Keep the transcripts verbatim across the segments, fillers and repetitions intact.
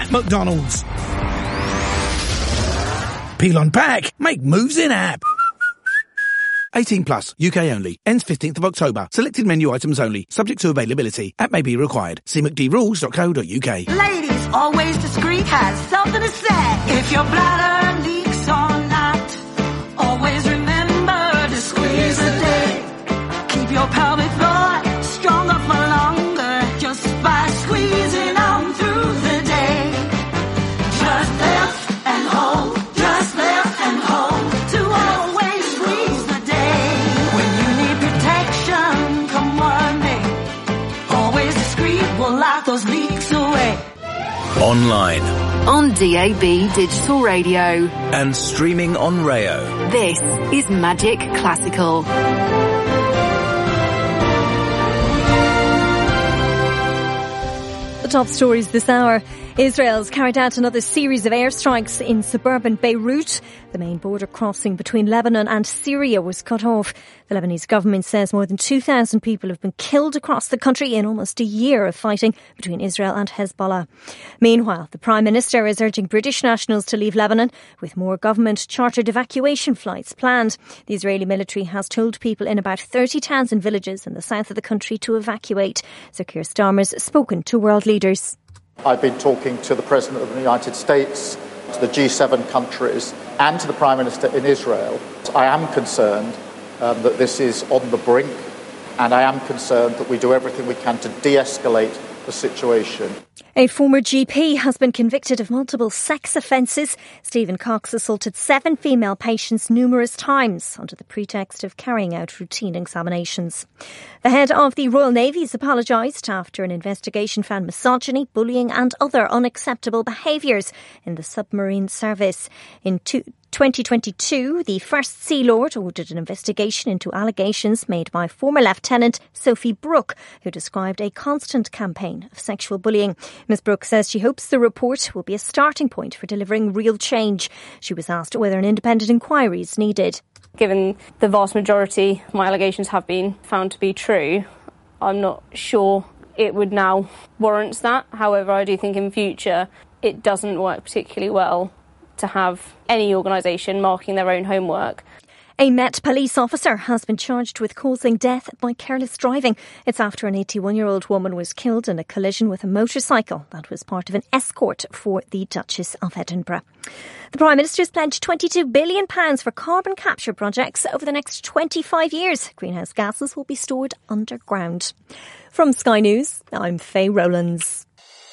at McDonald's. Peel on pack. Make moves in app. eighteen plus, U K only. Ends fifteenth of October. Selected menu items only. Subject to availability. App may be required. See m c d rules dot co dot u k. Ladies, always discreet, has something to say. If your bladder leaks or not, always remember to squeeze a day. Keep your pelvic floor stronger for longer just by squeezing on through the day. Just lift and hold, just lift and hold to always squeeze the day. When you need protection, come one day. Always discreet will lock those leaks away. Online. On D A B Digital Radio. And streaming on Rayo. This is Magic Classical. The top stories this hour. Israel's carried out another series of airstrikes in suburban Beirut. The main border crossing between Lebanon and Syria was cut off. The Lebanese government says more than two thousand people have been killed across the country in almost a year of fighting between Israel and Hezbollah. Meanwhile, the Prime Minister is urging British nationals to leave Lebanon, with more government-chartered evacuation flights planned. The Israeli military has told people in about thirty towns and villages in the south of the country to evacuate. Sir Keir Starmer's spoken to world leaders. I've been talking to the President of the United States, to the G seven countries, and to the Prime Minister in Israel. I am concerned um, that this is on the brink, and I am concerned that we do everything we can to de-escalate the situation. A former G P has been convicted of multiple sex offences. Stephen Cox assaulted seven female patients numerous times under the pretext of carrying out routine examinations. The head of the Royal Navy has apologised after an investigation found misogyny, bullying and other unacceptable behaviours in the submarine service. In two twenty twenty-two, the First Sea Lord ordered an investigation into allegations made by former Lieutenant Sophie Brooke, who described a constant campaign of sexual bullying. Miz Brooke says she hopes the report will be a starting point for delivering real change. She was asked whether an independent inquiry is needed. Given the vast majority of my allegations have been found to be true, I'm not sure it would now warrant that. However, I do think in future it doesn't work particularly well to have any organisation marking their own homework. A Met police officer has been charged with causing death by careless driving. It's after an eighty-one-year-old woman was killed in a collision with a motorcycle that was part of an escort for the Duchess of Edinburgh. The Prime Minister has pledged twenty-two billion pounds for carbon capture projects over the next twenty-five years. Greenhouse gases will be stored underground. From Sky News, I'm Faye Rowlands.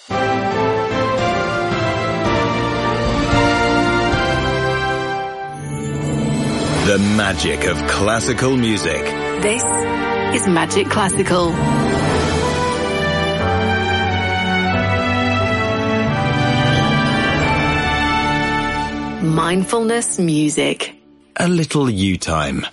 The magic of classical music. This is Magic Classical. Mindfulness music. A little you time.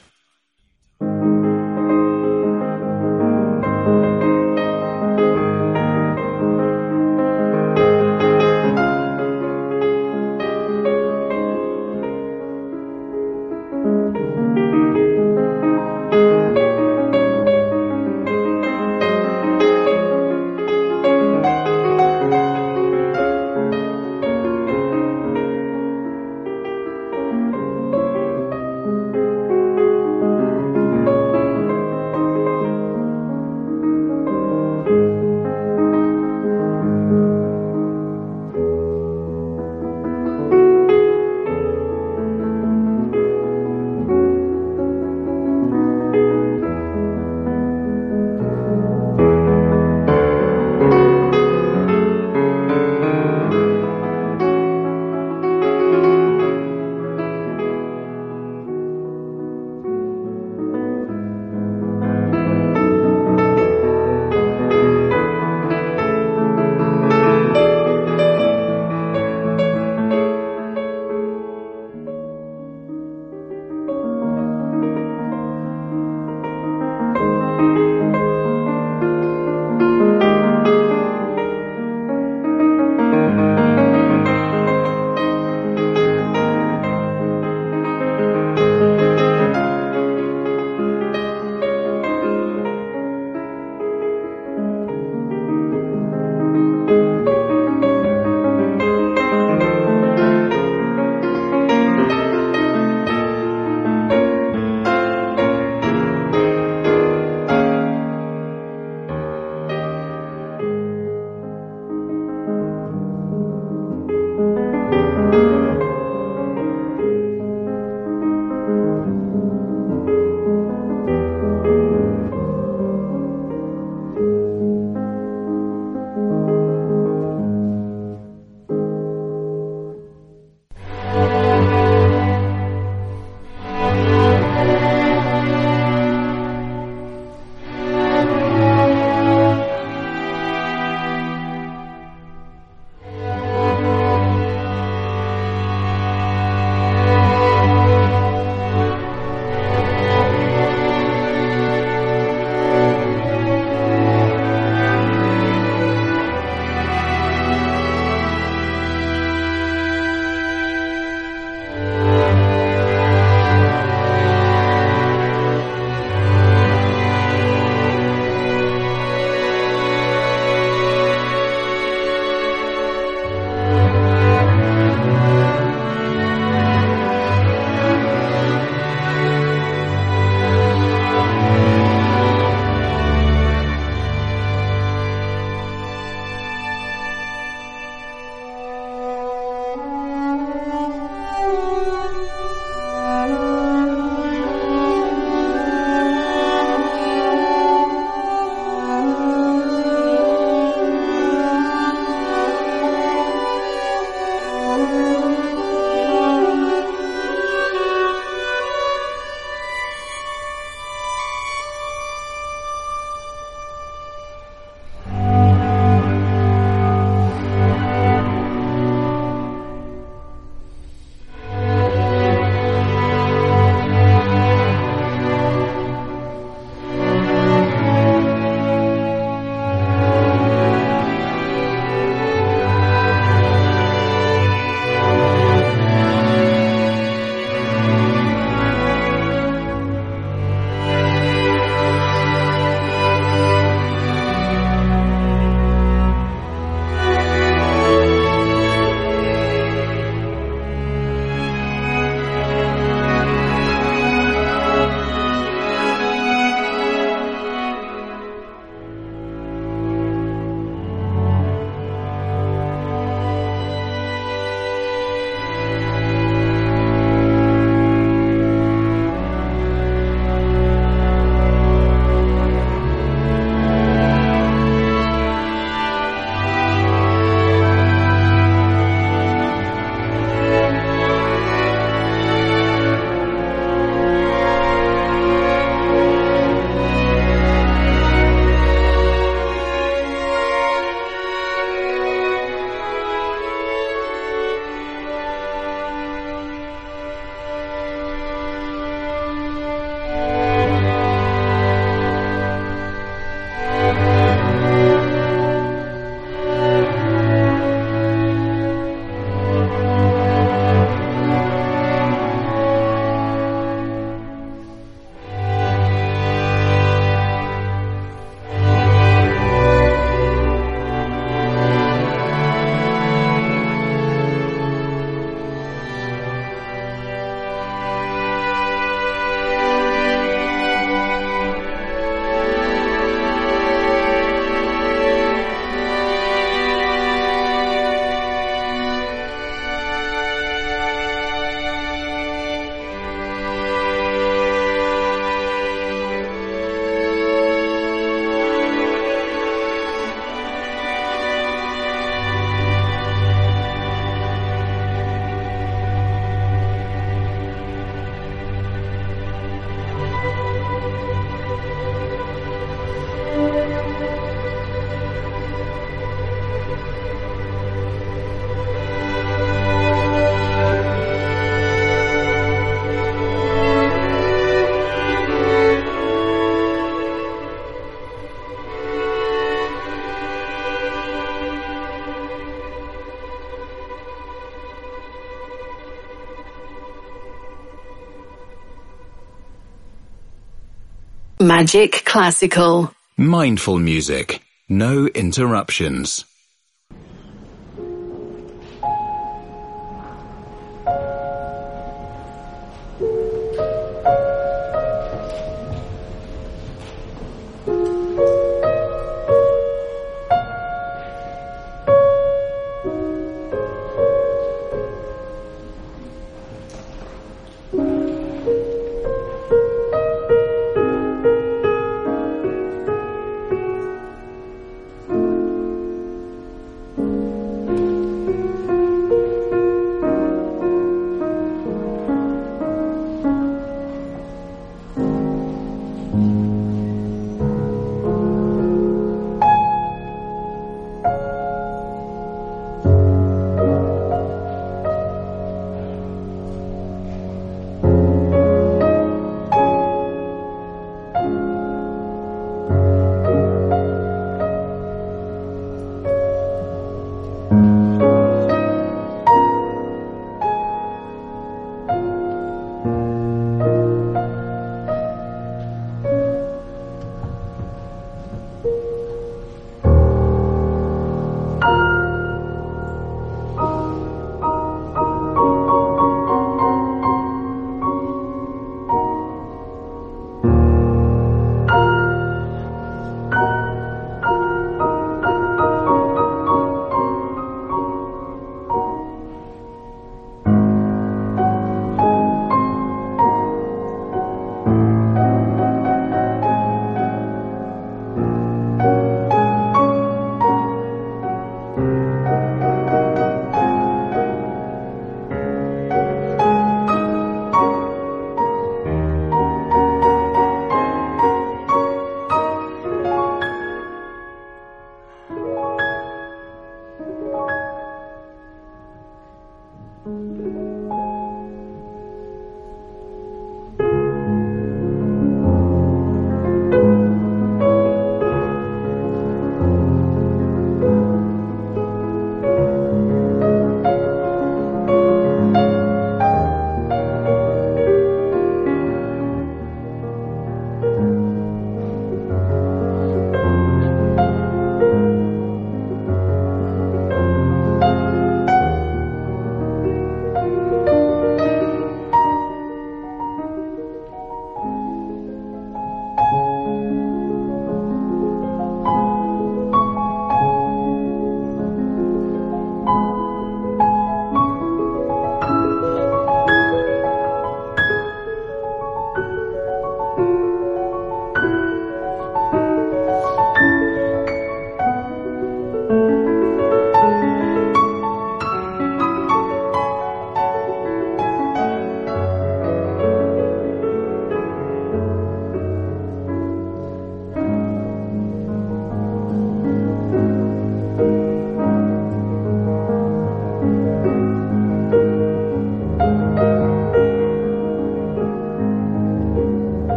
Magic Classical. Mindful music. No interruptions.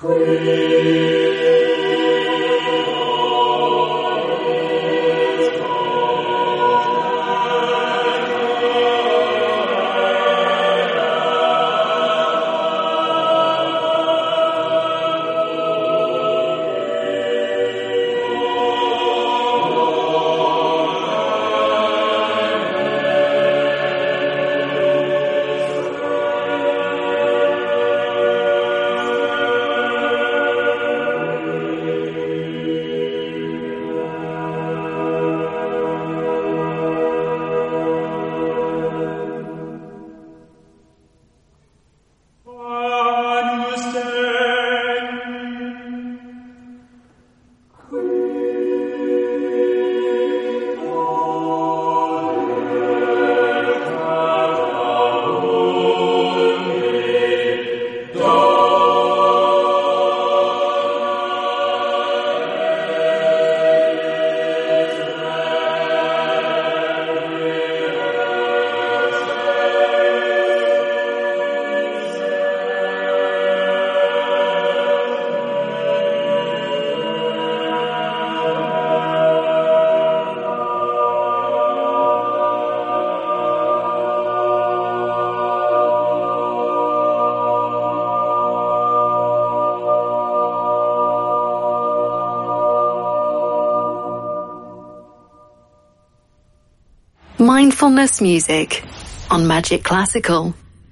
Mindfulness music on Magic Classical.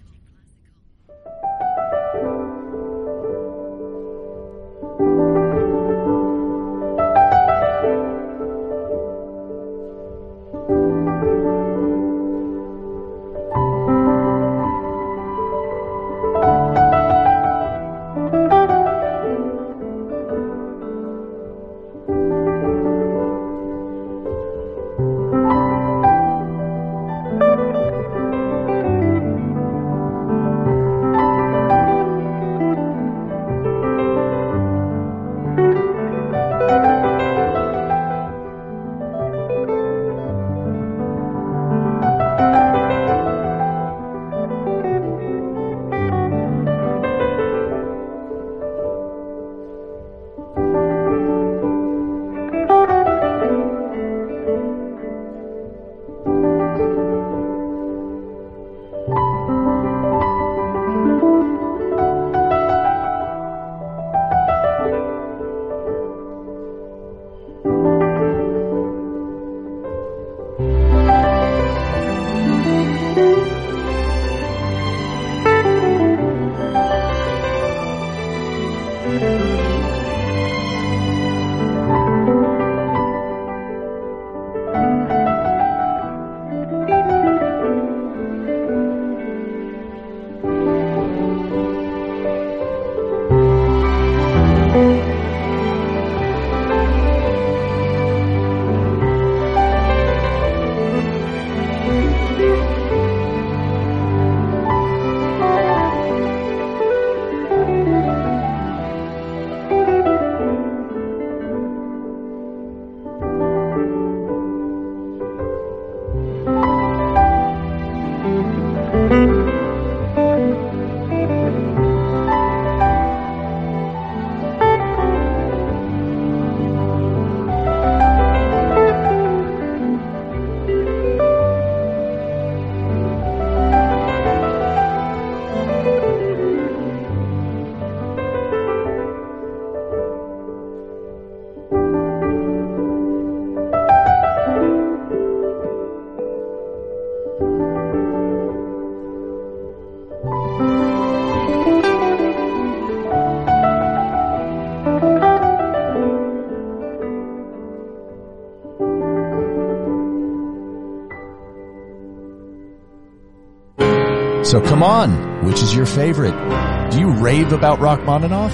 So come on, which is your favorite? Do you rave about Rachmaninoff?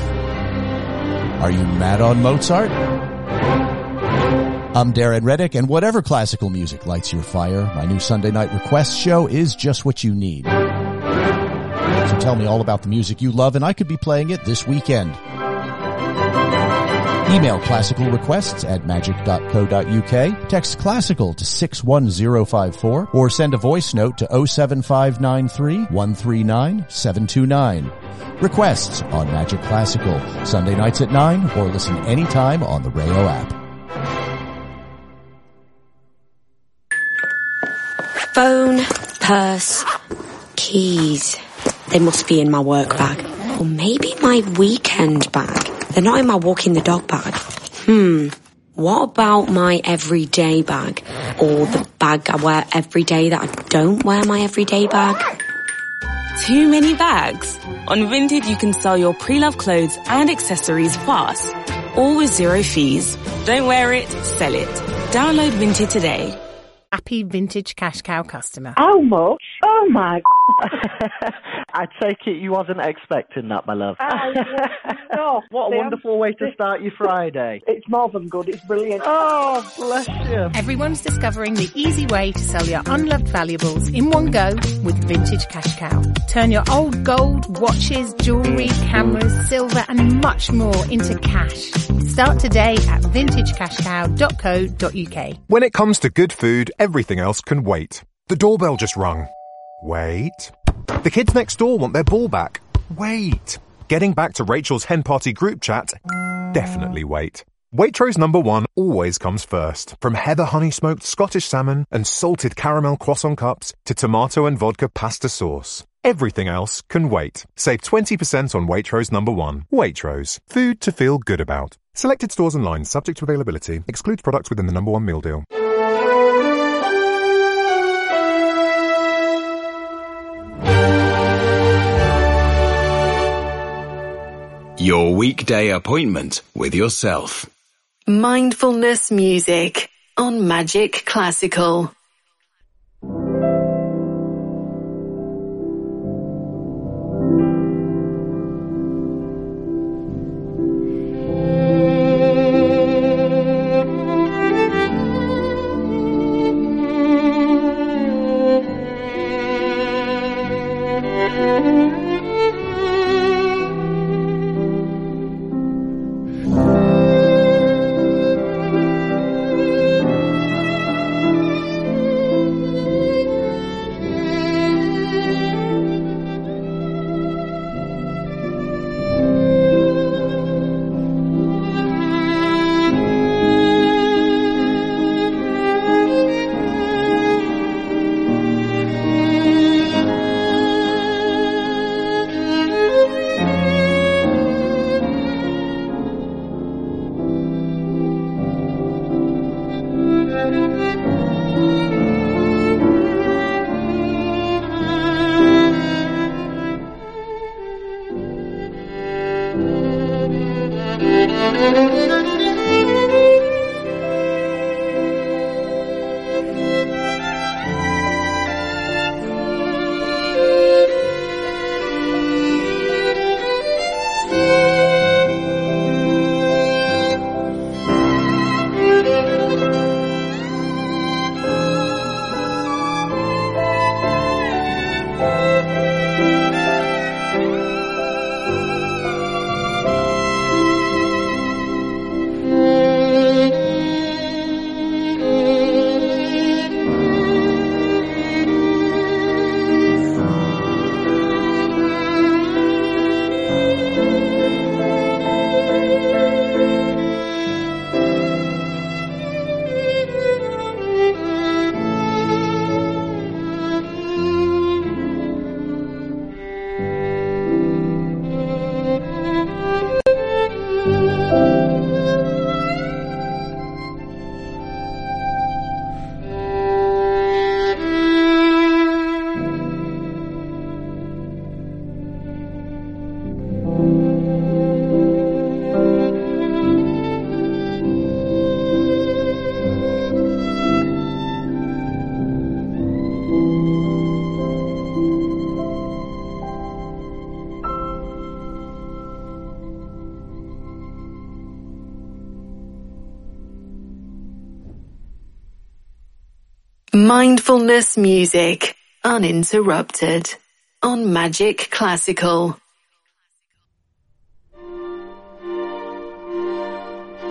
Are you mad on Mozart? I'm Darren Reddick, and whatever classical music lights your fire, my new Sunday night request show is just what you need. So tell me all about the music you love, and I could be playing it this weekend. Email classical requests at magic dot co dot uk, text classical to six one zero five four, or send a voice note to oh seven five nine three, one three nine, seven two nine. Requests on Magic Classical, Sunday nights at nine, or listen anytime on the Rayo app. Phone, purse, keys. They must be in my work bag. Or maybe my weekend bag. They're not in my walking the dog bag. Hmm. What about my everyday bag? Or the bag I wear every day that I don't wear my everyday bag? Too many bags? On Vinted, you can sell your pre-loved clothes and accessories fast, all with zero fees. Don't wear it, sell it. Download Vinted today. Happy Vintage Cash Cow customer. How much? Oh my I take it you wasn't expecting that, my love. Uh, no. What a See, wonderful I'm, way to start your Friday. It's more than good, it's brilliant. Oh, bless you. Everyone's discovering the easy way to sell your unloved valuables in one go with Vintage Cash Cow. Turn your old gold, watches, jewellery, cameras, silver and much more into cash. Start today at vintage cash cow dot co dot uk. When it comes to good food, everything else can wait. The doorbell just rung. Wait. The kids next door want their ball back. Wait. Getting back to Rachel's hen party group chat? Definitely wait. Waitrose number one always comes first. From heather honey smoked Scottish salmon and salted caramel croissant cups to tomato and vodka pasta sauce. Everything else can wait. Save twenty percent on Waitrose number one. Waitrose. Food to feel good about. Selected stores and lines subject to availability. Excludes products within the number one meal deal. Your weekday appointment with yourself. Mindfulness music on Magic Classical. Mindfulness music, uninterrupted, on Magic Classical.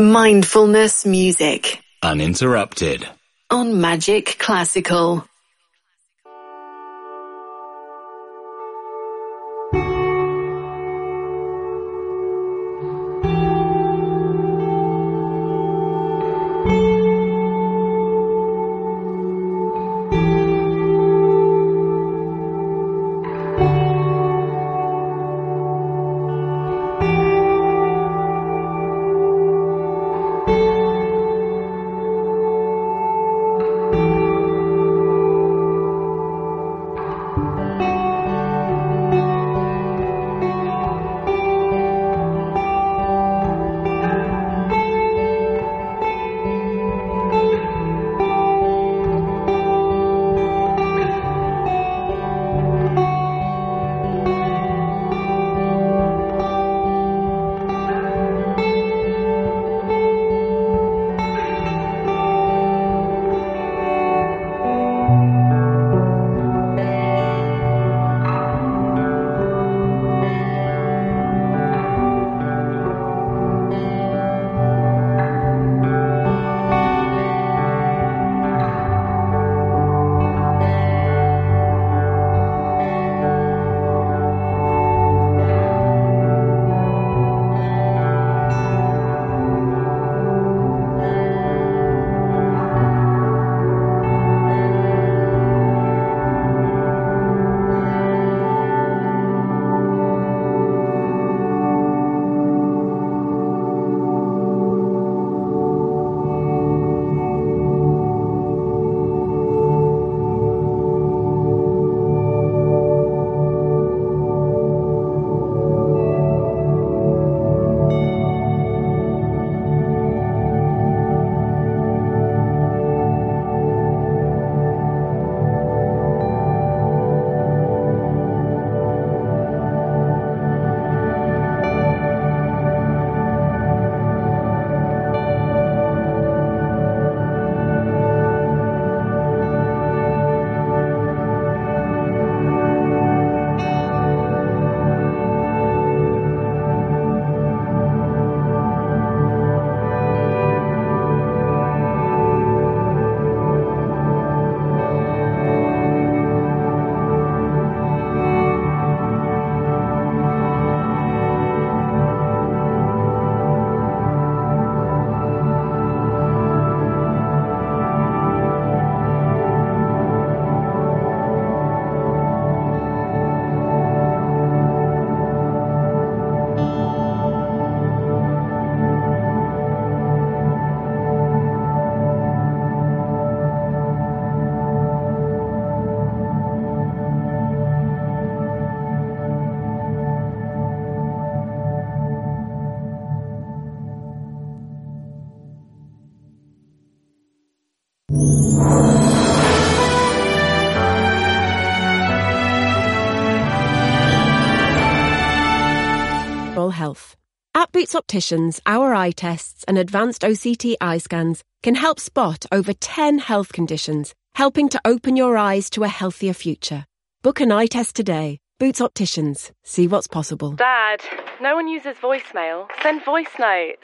Mindfulness music. Uninterrupted. On Magic Classical. Health. At Boots Opticians, our eye tests and advanced O C T eye scans can help spot over ten health conditions, helping to open your eyes to a healthier future. Book an eye test today. Boots Opticians. See what's possible. Dad, no one uses voicemail. Send voice notes.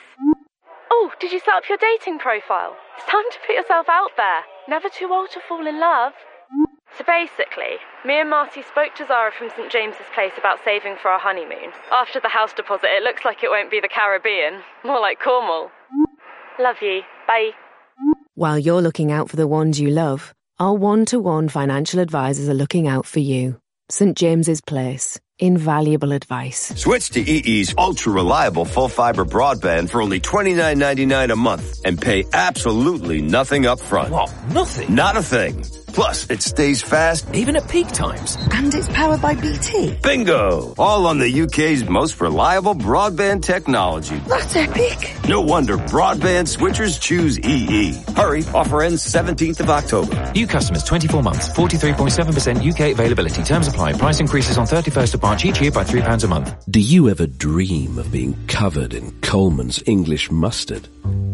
Oh, did you set up your dating profile? It's time to put yourself out there. Never too old to fall in love. So basically, me and Marty spoke to Zara from St James's Place about saving for our honeymoon. After the house deposit, it looks like it won't be the Caribbean. More like Cornwall. Love you. Bye. While you're looking out for the ones you love, our one-to-one financial advisors are looking out for you. St James's Place. Invaluable advice. Switch to E E's ultra-reliable full-fiber broadband for only twenty-nine ninety-nine a month and pay absolutely nothing up front. What? Nothing? Not a thing. Plus, it stays fast even at peak times. And it's powered by B T. Bingo! All on the U K's most reliable broadband technology. That's epic. No wonder broadband switchers choose E E. Hurry, offer ends seventeenth of October. New customers twenty-four months, forty-three point seven percent U K availability. Terms apply. Price increases on thirty-first of March each year by three pounds a month. Do you ever dream of being covered in Coleman's English mustard?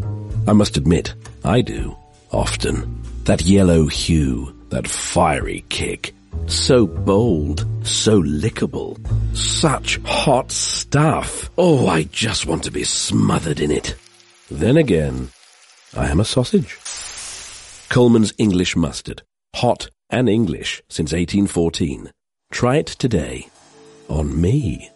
I must admit, I do. Often. That yellow hue, that fiery kick. So bold, so lickable. Such hot stuff. Oh, I just want to be smothered in it. Then again, I am a sausage. Coleman's English mustard. Hot and English since eighteen fourteen. Try it today. On me.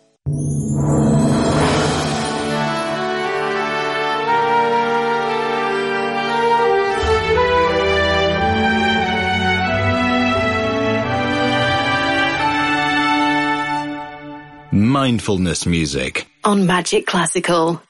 Mindfulness music on Magic Classical.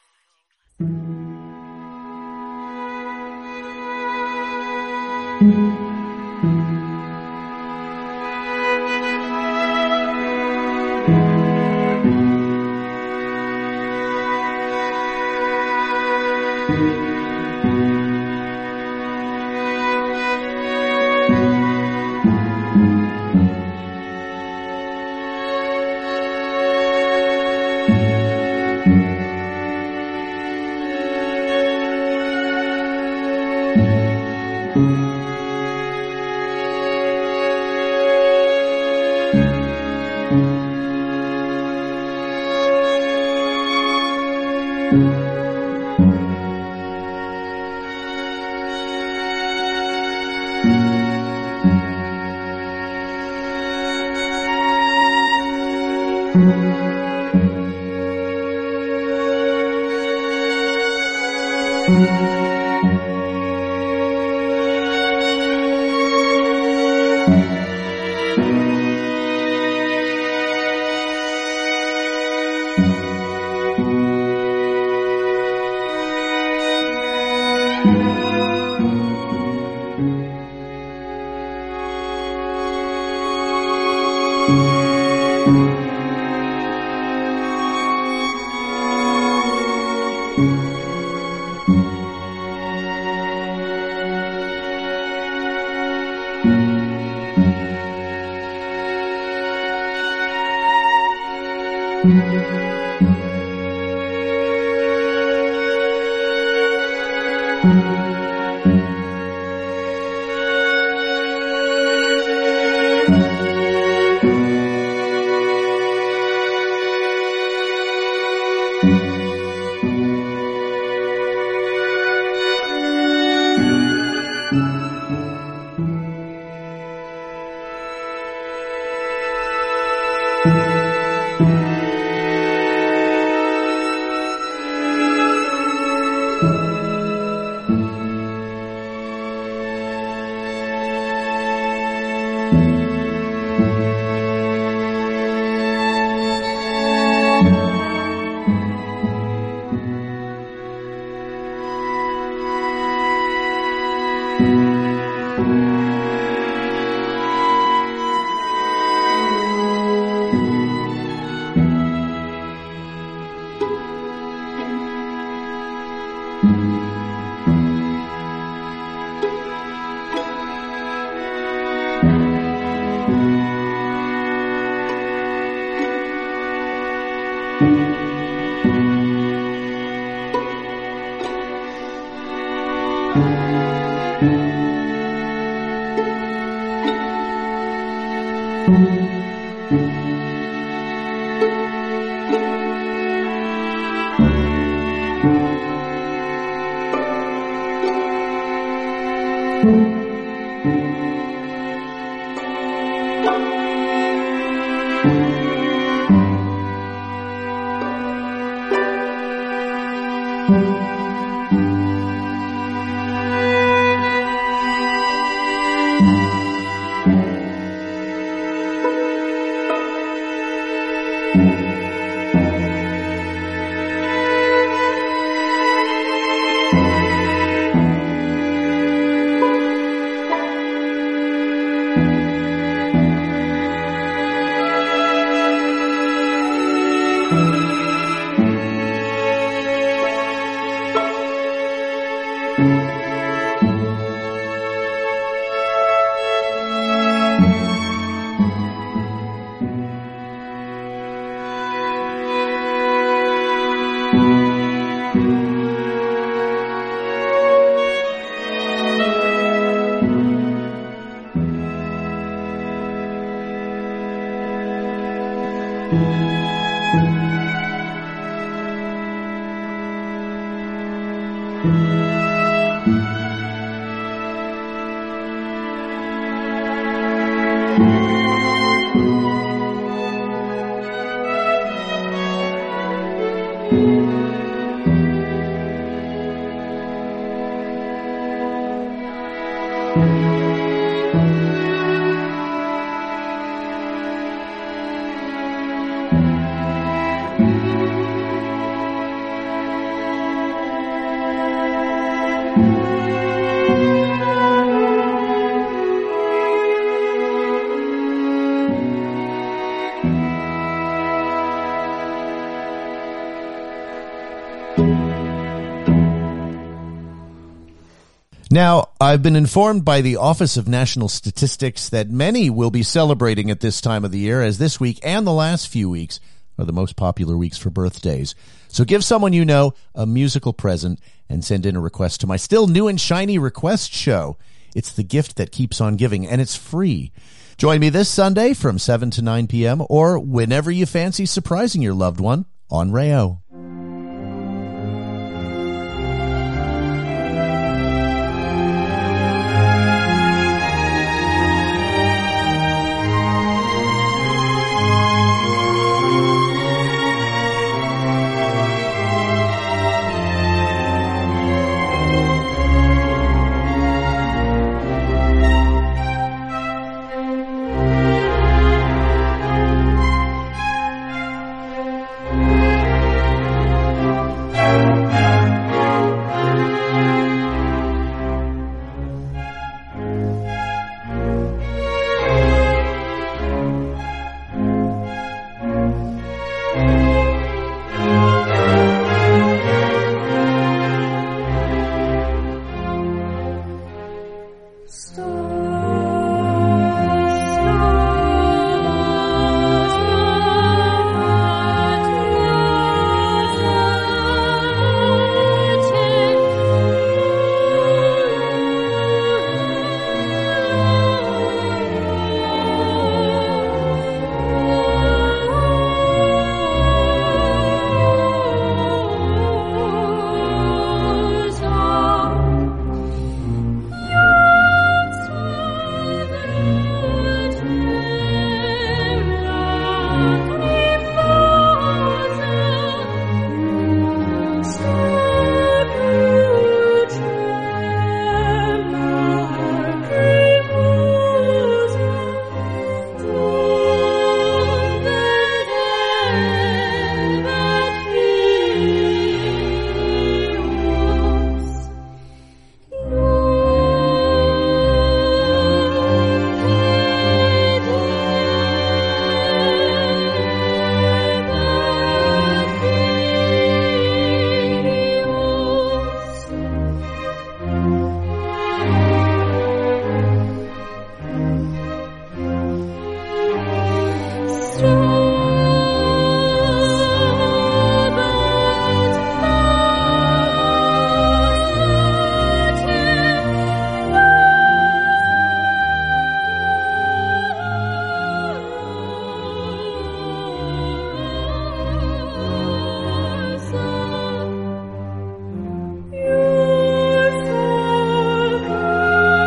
Now, I've been informed by the Office of National Statistics that many will be celebrating at this time of the year, as this week and the last few weeks are the most popular weeks for birthdays. So give someone you know a musical present and send in a request to my still new and shiny request show. It's the gift that keeps on giving, and it's free. Join me this Sunday from seven to nine p.m. or whenever you fancy surprising your loved one on Rayo.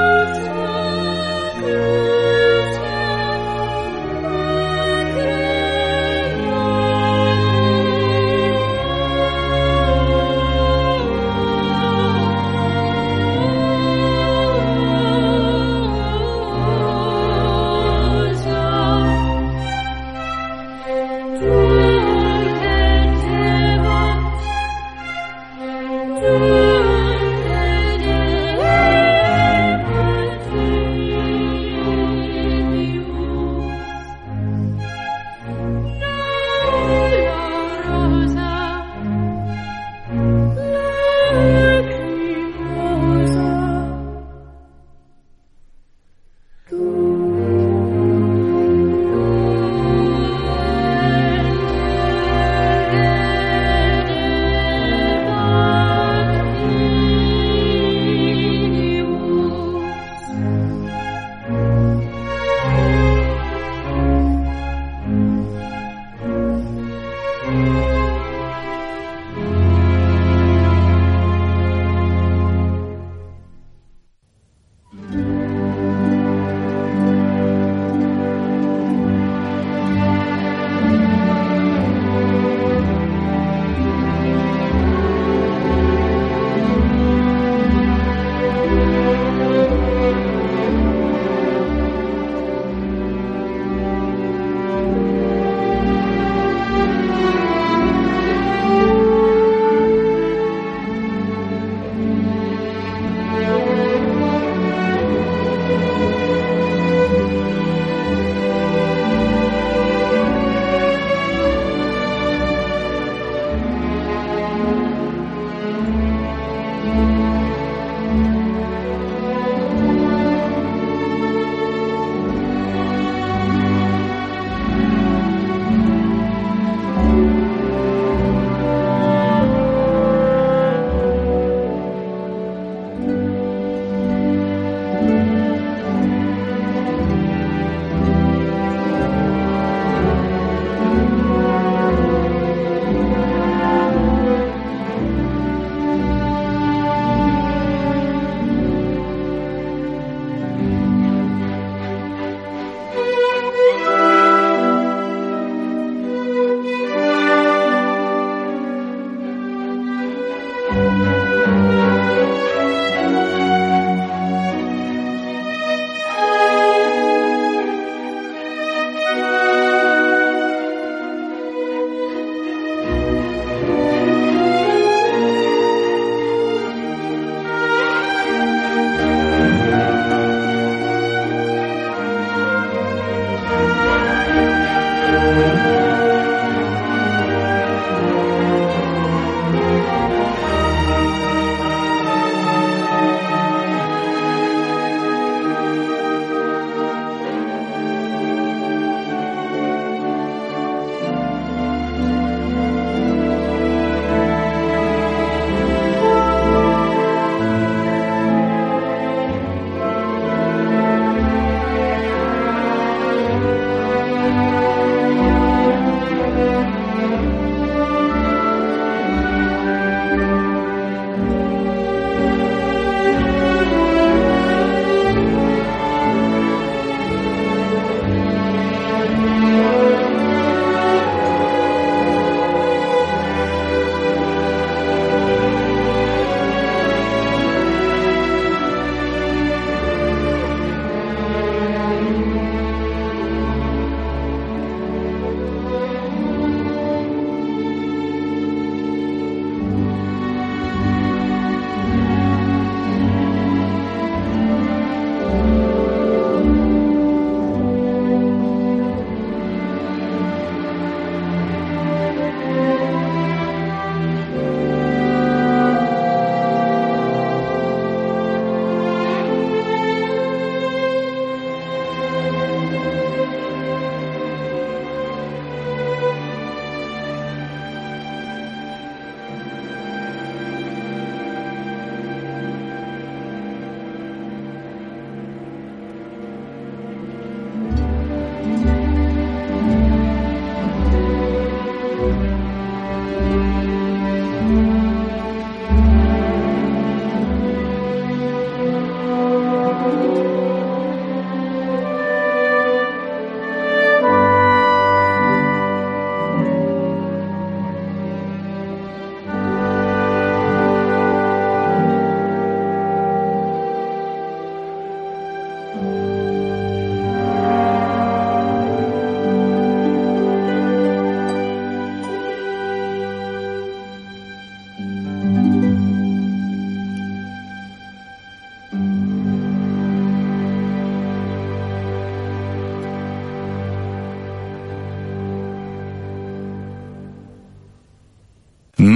Thank you.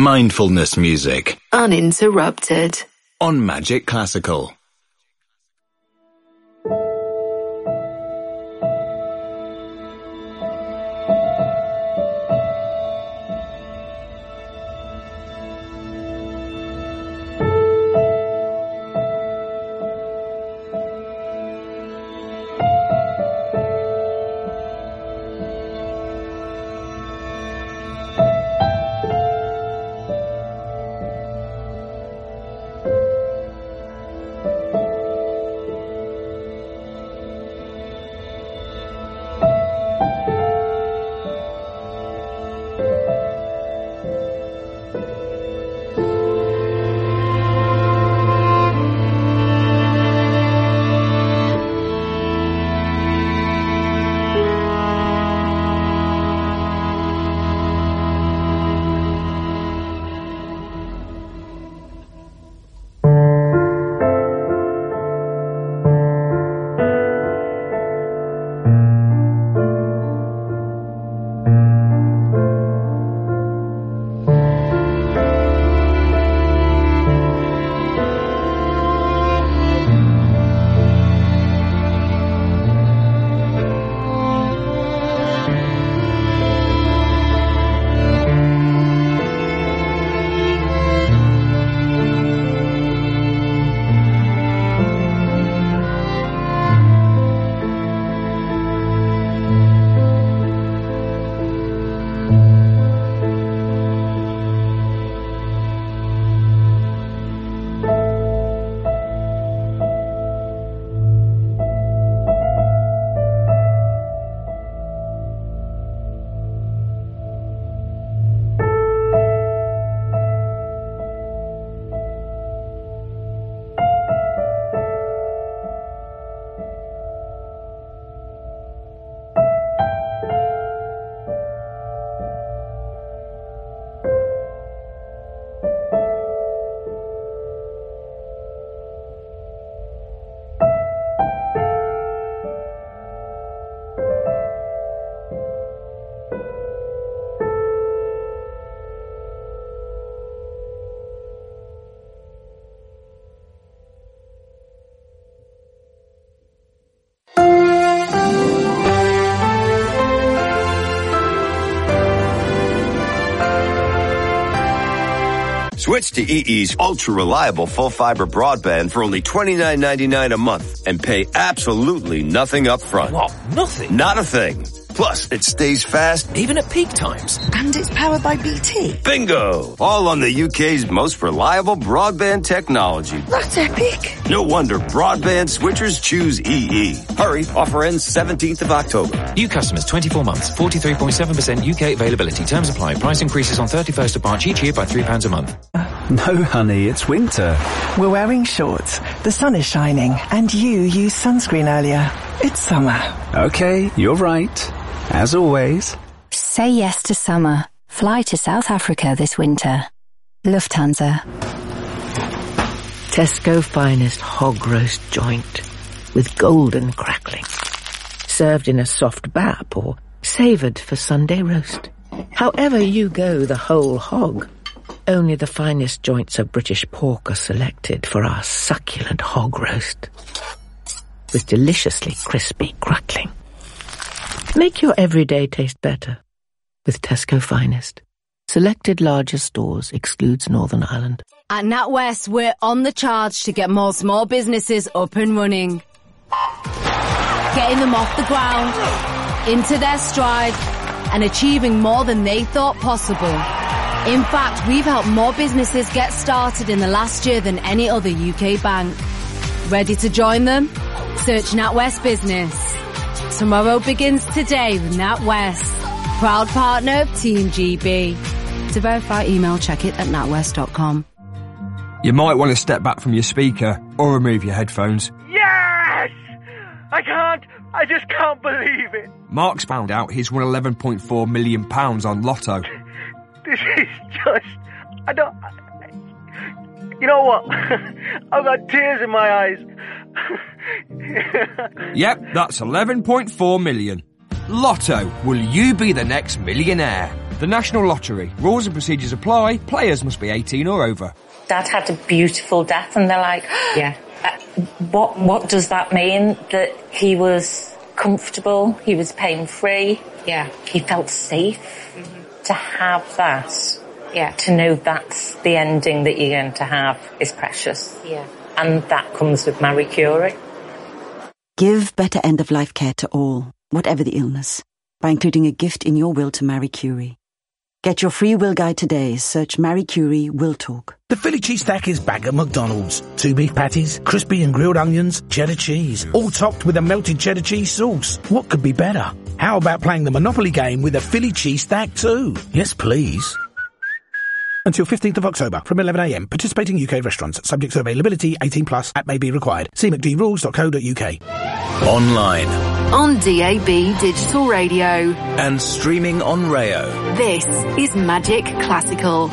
Mindfulness music. Uninterrupted. On Magic Classical. Switch to E E's ultra-reliable full-fiber broadband for only twenty-nine ninety-nine a month and pay absolutely nothing up front. What? Nothing? Not a thing. Plus, it stays fast even at peak times. And it's powered by B T. Bingo! All on the U K's most reliable broadband technology. That's epic. No wonder broadband switchers choose E E. Hurry, offer ends seventeenth of October. New customers, twenty-four months, forty-three point seven percent U K availability. Terms apply. Price increases on thirty-first of March each year by three pounds a month. No, honey, it's winter. We're wearing shorts. The sun is shining. And you used sunscreen earlier. It's summer. Okay, you're right. As always. Say yes to summer. Fly to South Africa this winter. Lufthansa. Tesco finest hog roast joint with golden crackling. Served in a soft bap or savoured for Sunday roast. However you go the whole hog, only the finest joints of British pork are selected for our succulent hog roast. With deliciously crispy crackling. Make your everyday taste better with Tesco Finest. Selected larger stores, excludes Northern Ireland. At NatWest, we're on the charge to get more small businesses up and running. Getting them off the ground, into their stride, and achieving more than they thought possible. In fact, we've helped more businesses get started in the last year than any other U K bank. Ready to join them? Search NatWest Business. Tomorrow begins today with NatWest, proud partner of Team G B. To verify email, check it at natwest dot com. You might want to step back from your speaker or remove your headphones. Yes! I can't, I just can't believe it. Mark's found out he's won eleven point four million pounds on Lotto. This is just, I don't, you know what? I've got tears in my eyes. Yep, that's eleven point four million. Lotto, will you be the next millionaire? The National Lottery. Rules and procedures apply. Players must be eighteen or over. Dad had a beautiful death, and they're like, yeah. Uh, what, what does that mean? That he was comfortable, he was pain-free, yeah, he felt safe. Mm-hmm. To have that, yeah, to know that's the ending that you're going to have is precious. Yeah. And that comes with Marie Curie. Give better end-of-life care to all, whatever the illness, by including a gift in your will to Marie Curie. Get your free will guide today. Search Marie Curie Will Talk. The Philly cheese stack is back at McDonald's. Two beef patties, crispy and grilled onions, cheddar cheese, all topped with a melted cheddar cheese sauce. What could be better? How about playing the Monopoly game with a Philly cheese stack too? Yes, please. Until fifteenth of October from eleven a m. Participating U K restaurants. Subject to availability. eighteen plus. App may be required. See m c d rules dot co dot u k. Online. On D A B Digital Radio. And streaming on Rayo. This is Magic Classical.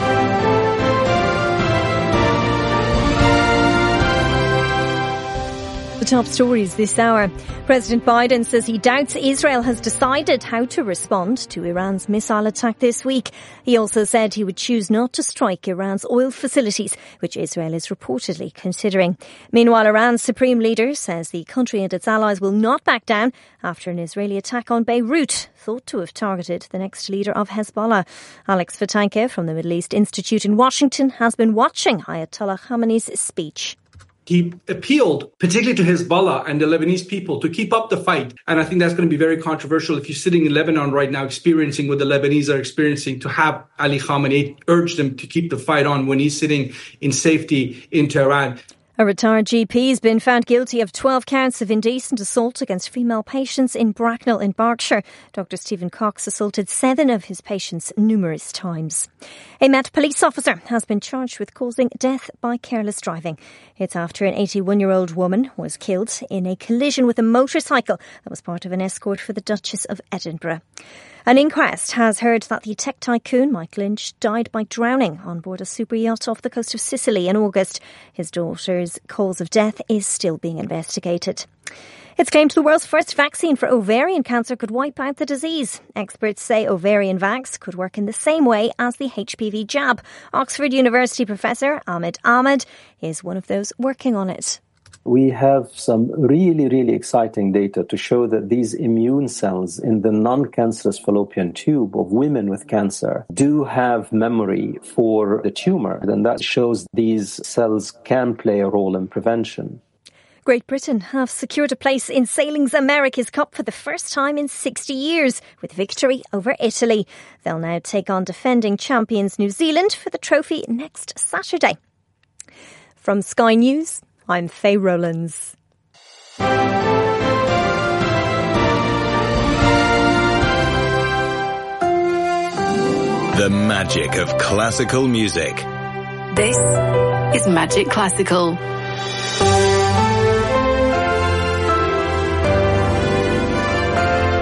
The top stories this hour. President Biden says he doubts Israel has decided how to respond to Iran's missile attack this week. He also said he would choose not to strike Iran's oil facilities, which Israel is reportedly considering. Meanwhile, Iran's supreme leader says the country and its allies will not back down after an Israeli attack on Beirut, thought to have targeted the next leader of Hezbollah. Alex Vatanka from the Middle East Institute in Washington has been watching Ayatollah Khamenei's speech. He appealed particularly to Hezbollah and the Lebanese people to keep up the fight. And I think that's going to be very controversial if you're sitting in Lebanon right now experiencing what the Lebanese are experiencing, to have Ali Khamenei urge them to keep the fight on when he's sitting in safety in Tehran. A retired G P has been found guilty of twelve counts of indecent assault against female patients in Bracknell in Berkshire. Doctor Stephen Cox assaulted seven of his patients numerous times. A Met police officer has been charged with causing death by careless driving. It's after an eighty-one-year-old woman was killed in a collision with a motorcycle that was part of an escort for the Duchess of Edinburgh. An inquest has heard that the tech tycoon Mike Lynch died by drowning on board a super yacht off the coast of Sicily in August. His daughter's cause of death is still being investigated. It's claimed the world's first vaccine for ovarian cancer could wipe out the disease. Experts say ovarian vax could work in the same way as the H P V jab. Oxford University professor Ahmed Ahmed is one of those working on it. We have some really, really exciting data to show that these immune cells in the non-cancerous fallopian tube of women with cancer do have memory for the tumor, and that shows these cells can play a role in prevention. Great Britain have secured a place in Sailing's America's Cup for the first time in sixty years, with victory over Italy. They'll now take on defending champions New Zealand for the trophy next Saturday. From Sky News, I'm Faye Rowlands. The magic of classical music. This is Magic Classical.